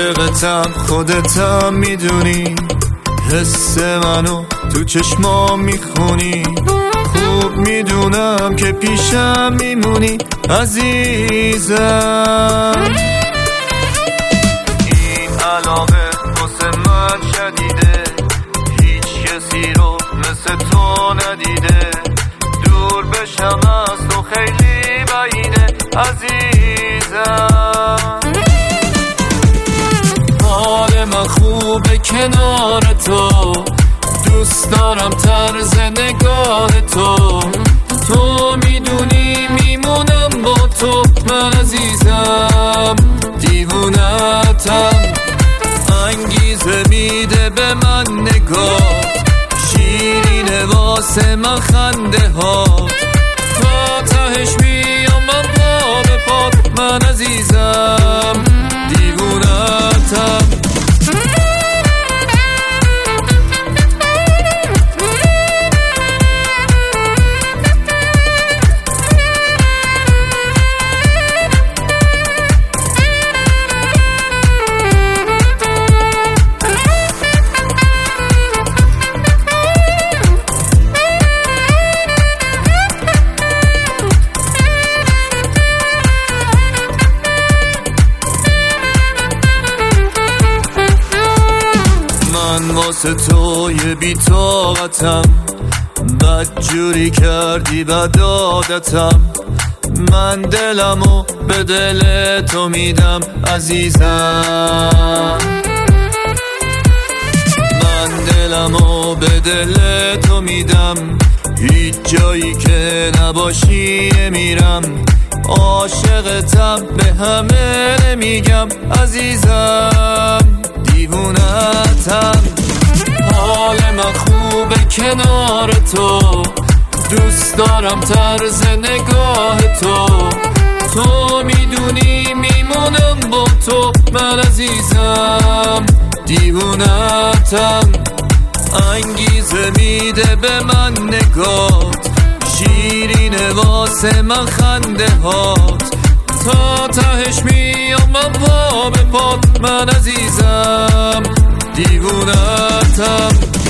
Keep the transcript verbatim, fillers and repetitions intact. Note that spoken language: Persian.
عاشقتم خودتم میدونی، حس منو تو چشمام میخونی، خوب میدونم که پیشم میمونی عزیزم. این علاقه واسه من شدیده، هیچ کسی رو مثل تو ندیده، دور بشم از تو خیلی بعیده عزیزم. حال من خوبه کنار تو، دوست دارم طرز نگاه تو، تو میدونی میمونم با تو من عزیزم، دیوونتم. انگیزه میده به من نگاه، شیرینه واسه من خنده ها، تا تهش میام من پا به پات من عزیزم، دیوونتم. من واسه تو یه بی‌طاقتم، بد جوری کردی بد عادتم، من دلمو به دل تو میدم عزیزم، من دلمو به دل تو میدم، هیچ جایی که نباشی میرم، عاشقتم به همه نمیگم عزیزم، دیوونتم. حال من خوبه کنار تو، دوست دارم طرز نگاه تو، تو میدونی میمونم با تو من عزیزم، دیوونتم. انگیزه میده به من نگات، شیرینه واسه من خنده هات، تا تهش میام من پا به پات من عزیزم، دیوونتم.